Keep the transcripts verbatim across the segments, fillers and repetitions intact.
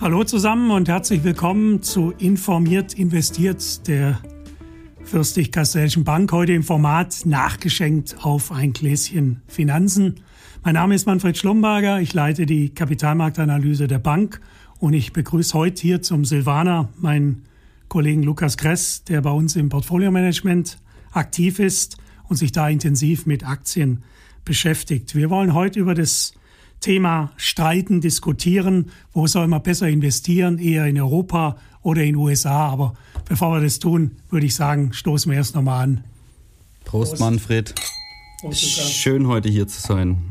Hallo zusammen und herzlich willkommen zu Informiert investiert, der Fürstlich-Kastellschen Bank, heute im Format nachgeschenkt auf ein Gläschen Finanzen. Mein Name ist Manfred Schlumberger, ich leite die Kapitalmarktanalyse der Bank und ich begrüße heute hier zum Silvaner meinen Kollegen Lukas Kress, der bei uns im Portfolio-Management aktiv ist und sich da intensiv mit Aktien beschäftigt. Wir wollen heute über das Thema streiten, diskutieren, wo soll man besser investieren, eher in Europa oder in den U S A. Aber bevor wir das tun, würde ich sagen, stoßen wir erst nochmal an. Prost, Prost. Manfred. Prost, schön heute hier zu sein.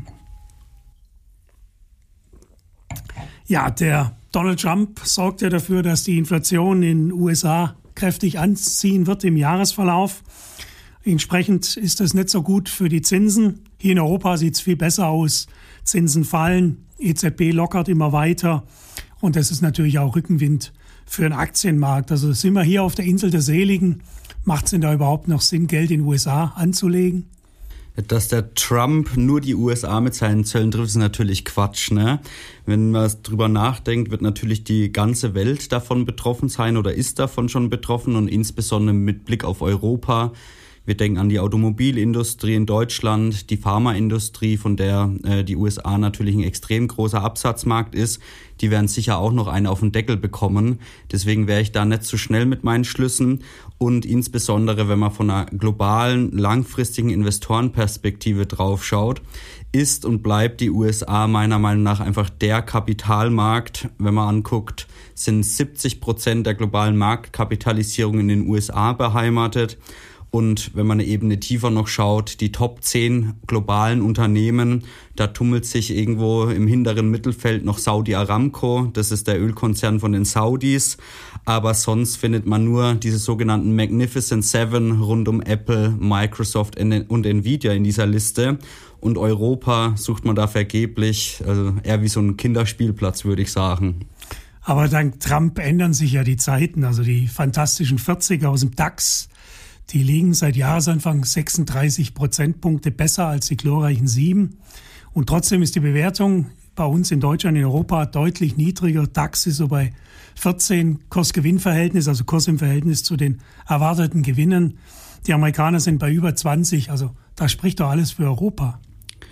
Ja, der Donald Trump sorgt ja dafür, dass die Inflation in den U S A kräftig anziehen wird im Jahresverlauf. Entsprechend ist das nicht so gut für die Zinsen. Hier in Europa sieht es viel besser aus. Zinsen fallen, E Z B lockert immer weiter und das ist natürlich auch Rückenwind für den Aktienmarkt. Also sind wir hier auf der Insel der Seligen. Macht es denn da überhaupt noch Sinn, Geld in den U S A anzulegen? Dass der Trump nur die U S A mit seinen Zöllen trifft, ist natürlich Quatsch, ne? Wenn man drüber nachdenkt, wird natürlich die ganze Welt davon betroffen sein oder ist davon schon betroffen und insbesondere mit Blick auf Europa. Wir denken an die Automobilindustrie in Deutschland, die Pharmaindustrie, von der äh, die U S A natürlich ein extrem großer Absatzmarkt ist. Die werden sicher auch noch einen auf den Deckel bekommen. Deswegen wäre ich da nicht zu schnell mit meinen Schlüssen. Und insbesondere, wenn man von einer globalen, langfristigen Investorenperspektive draufschaut, ist und bleibt die U S A meiner Meinung nach einfach der Kapitalmarkt. Wenn man anguckt, sind siebzig Prozent der globalen Marktkapitalisierung in den U S A beheimatet. Und wenn man eine Ebene tiefer noch schaut, die Top zehn globalen Unternehmen, da tummelt sich irgendwo im hinteren Mittelfeld noch Saudi Aramco, das ist der Ölkonzern von den Saudis. Aber sonst findet man nur diese sogenannten Magnificent Seven rund um Apple, Microsoft und Nvidia in dieser Liste. Und Europa sucht man da vergeblich, also eher wie so ein Kinderspielplatz, würde ich sagen. Aber dank Trump ändern sich ja die Zeiten, also die fantastischen vierzig aus dem DAX, die liegen seit Jahresanfang sechsunddreißig Prozentpunkte besser als die glorreichen sieben. Und trotzdem ist die Bewertung bei uns in Deutschland, in Europa deutlich niedriger. DAX ist so bei vierzehn Kurs-Gewinn-Verhältnis, also Kurs im Verhältnis zu den erwarteten Gewinnen. Die Amerikaner sind bei über zwanzig, also da spricht doch alles für Europa.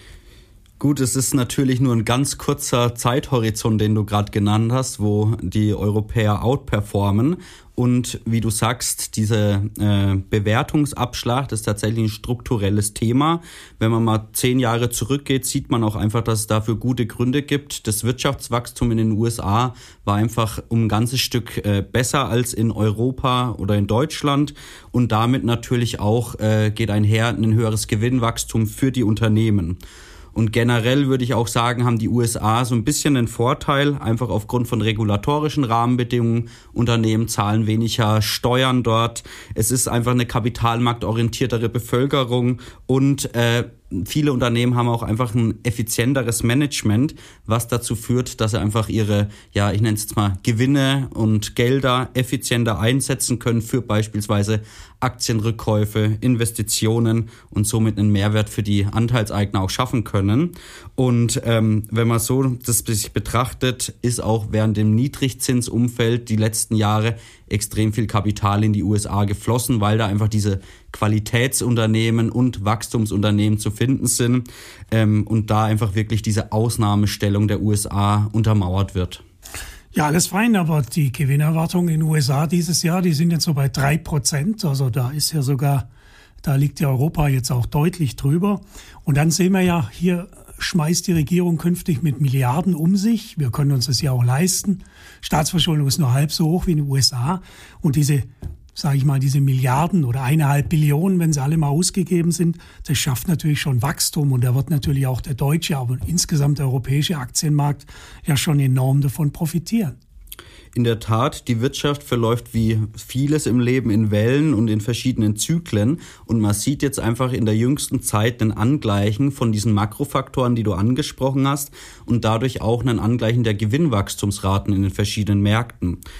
Gut, es ist natürlich nur ein ganz kurzer Zeithorizont, den du gerade genannt hast, wo die Europäer outperformen. Und wie du sagst, dieser äh, Bewertungsabschlag, das ist tatsächlich ein strukturelles Thema. Wenn man mal zehn Jahre zurückgeht, sieht man auch einfach, dass es dafür gute Gründe gibt. Das Wirtschaftswachstum in den U S A war einfach um ein ganzes Stück äh, besser als in Europa oder in Deutschland. Und damit natürlich auch äh, geht einher ein höheres Gewinnwachstum für die Unternehmen. Und generell würde ich auch sagen, haben die U S A so ein bisschen den Vorteil, einfach aufgrund von regulatorischen Rahmenbedingungen. Unternehmen zahlen weniger Steuern dort. Es ist einfach eine kapitalmarktorientiertere Bevölkerung und äh, viele Unternehmen haben auch einfach ein effizienteres Management, was dazu führt, dass sie einfach ihre, ja, ich nenne es jetzt mal Gewinne und Gelder effizienter einsetzen können für beispielsweise Aktienrückkäufe, Investitionen und somit einen Mehrwert für die Anteilseigner auch schaffen können. Und ähm, wenn man so das sich betrachtet, ist auch während dem Niedrigzinsumfeld die letzten Jahre extrem viel Kapital in die U S A geflossen, weil da einfach diese Qualitätsunternehmen und Wachstumsunternehmen zu finden sind ähm, und da einfach wirklich diese Ausnahmestellung der U S A untermauert wird. Ja, alles fein, aber die Gewinnerwartungen in den U S A dieses Jahr, die sind jetzt so bei drei Prozent. Also da ist ja sogar, da liegt ja Europa jetzt auch deutlich drüber. Und dann sehen wir ja, hier schmeißt die Regierung künftig mit Milliarden um sich. Wir können uns das ja auch leisten. Staatsverschuldung ist nur halb so hoch wie in den U S A. Und diese, sage ich mal, diese Milliarden oder eineinhalb Billionen, wenn sie alle mal ausgegeben sind, das schafft natürlich schon Wachstum. Und da wird natürlich auch der deutsche, aber insgesamt der europäische Aktienmarkt ja schon enorm davon profitieren. In der Tat, die Wirtschaft verläuft wie vieles im Leben in Wellen und in verschiedenen Zyklen. Und man sieht jetzt einfach in der jüngsten Zeit ein Angleichen von diesen Makrofaktoren, die du angesprochen hast, und dadurch auch ein Angleichen der Gewinnwachstumsraten in den verschiedenen Märkten.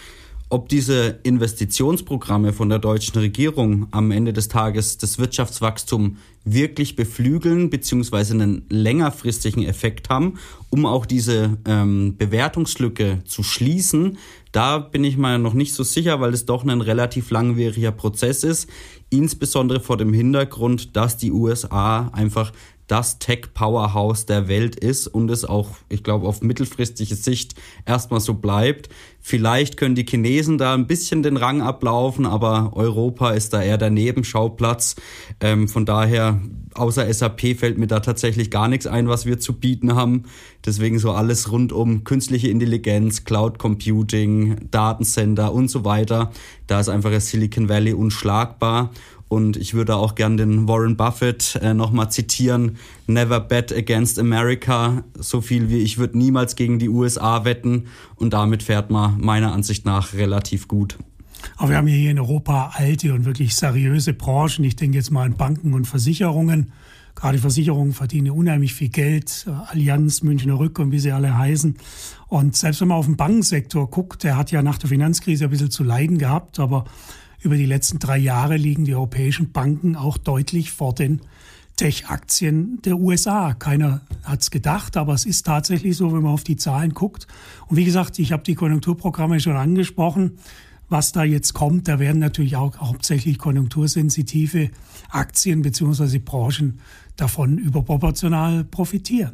Ob diese Investitionsprogramme von der deutschen Regierung am Ende des Tages das Wirtschaftswachstum wirklich beflügeln bzw. einen längerfristigen Effekt haben, um auch diese ähm, Bewertungslücke zu schließen, da bin ich mir noch nicht so sicher, weil es doch ein relativ langwieriger Prozess ist, insbesondere vor dem Hintergrund, dass die U S A einfach das Tech-Powerhouse der Welt ist und es auch, ich glaube, auf mittelfristige Sicht erstmal so bleibt. Vielleicht können die Chinesen da ein bisschen den Rang ablaufen, aber Europa ist da eher der Nebenschauplatz. Ähm, von daher, außer S A P fällt mir da tatsächlich gar nichts ein, was wir zu bieten haben. Deswegen so alles rund um künstliche Intelligenz, Cloud Computing, Datencenter und so weiter. Da ist einfach das Silicon Valley unschlagbar. Und ich würde auch gern den Warren Buffett äh, nochmal zitieren. Never bet against America. So viel wie ich würde niemals gegen die U S A wetten. Und damit fährt man meiner Ansicht nach relativ gut. Aber wir haben hier in Europa alte und wirklich seriöse Branchen. Ich denke jetzt mal an Banken und Versicherungen. Gerade Versicherungen verdienen unheimlich viel Geld. Allianz, Münchner Rück und wie sie alle heißen. Und selbst wenn man auf den Bankensektor guckt, der hat ja nach der Finanzkrise ein bisschen zu leiden gehabt. Aber über die letzten drei Jahre liegen die europäischen Banken auch deutlich vor den Tech-Aktien der U S A. Keiner hat es gedacht, aber es ist tatsächlich so, wenn man auf die Zahlen guckt. Und wie gesagt, ich habe die Konjunkturprogramme schon angesprochen. Was da jetzt kommt, da werden natürlich auch hauptsächlich konjunktursensitive Aktien bzw. Branchen davon überproportional profitieren.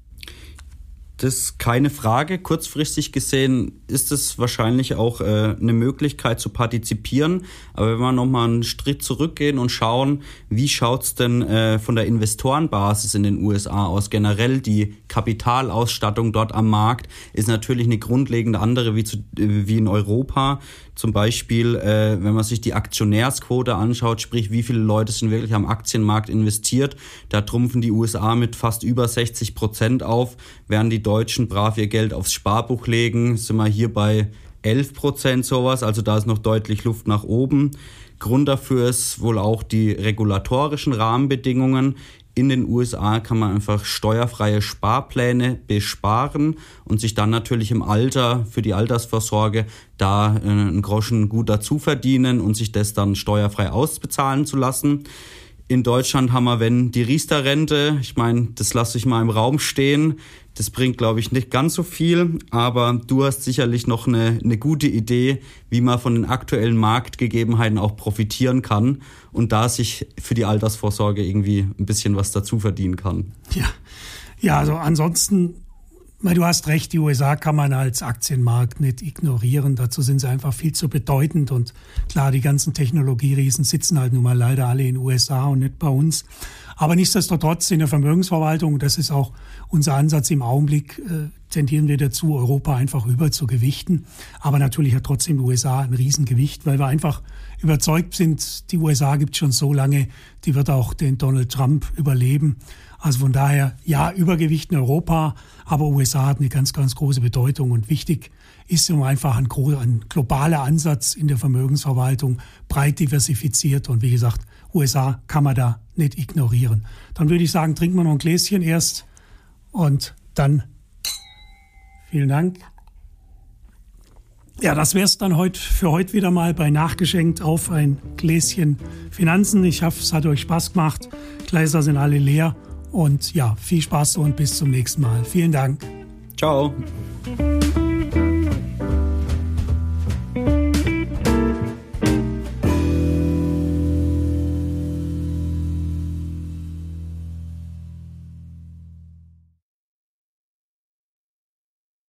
Das ist keine Frage. Kurzfristig gesehen ist es wahrscheinlich auch äh, eine Möglichkeit zu partizipieren. Aber wenn wir nochmal einen Schritt zurückgehen und schauen, wie schaut's denn äh, von der Investorenbasis in den U S A aus? Generell die Kapitalausstattung dort am Markt ist natürlich eine grundlegende andere wie, zu, äh, wie in Europa. Zum Beispiel, äh, wenn man sich die Aktionärsquote anschaut, sprich wie viele Leute sind wirklich am Aktienmarkt investiert, da trumpfen die U S A mit fast über sechzig Prozent auf, während die Deutschen brav ihr Geld aufs Sparbuch legen, sind wir hier bei elf Prozent sowas, also da ist noch deutlich Luft nach oben. Grund dafür ist wohl auch die regulatorischen Rahmenbedingungen. In den U S A kann man einfach steuerfreie Sparpläne besparen und sich dann natürlich im Alter für die Altersvorsorge da äh, einen Groschen gut dazu verdienen und sich das dann steuerfrei ausbezahlen zu lassen. In Deutschland haben wir, wenn die Riester-Rente, ich meine, das lasse ich mal im Raum stehen, das bringt, glaube ich, nicht ganz so viel, aber du hast sicherlich noch eine, eine gute Idee, wie man von den aktuellen Marktgegebenheiten auch profitieren kann und da sich für die Altersvorsorge irgendwie ein bisschen was dazu verdienen kann. Ja, ja, also ansonsten, weil du hast recht, die U S A kann man als Aktienmarkt nicht ignorieren. Dazu sind sie einfach viel zu bedeutend und klar, die ganzen Technologieriesen sitzen halt nun mal leider alle in den U S A und nicht bei uns. Aber nichtsdestotrotz in der Vermögensverwaltung, das ist auch unser Ansatz im Augenblick, äh, tendieren wir dazu, Europa einfach über zu gewichten. Aber natürlich hat trotzdem die U S A ein Riesengewicht, weil wir einfach überzeugt sind, die U S A gibt es schon so lange, die wird auch den Donald Trump überleben. Also von daher, ja, Übergewicht in Europa, aber U S A hat eine ganz, ganz große Bedeutung und wichtig ist um einfach ein, ein globaler Ansatz in der Vermögensverwaltung, breit diversifiziert und wie gesagt, U S A kann man da nicht ignorieren. Dann würde ich sagen, trinken wir noch ein Gläschen erst und dann vielen Dank. Ja, das wäre es dann heute für heute wieder mal bei Nachgeschenkt auf ein Gläschen Finanzen. Ich hoffe, es hat euch Spaß gemacht. Gläser sind alle leer und ja, viel Spaß und bis zum nächsten Mal. Vielen Dank. Ciao.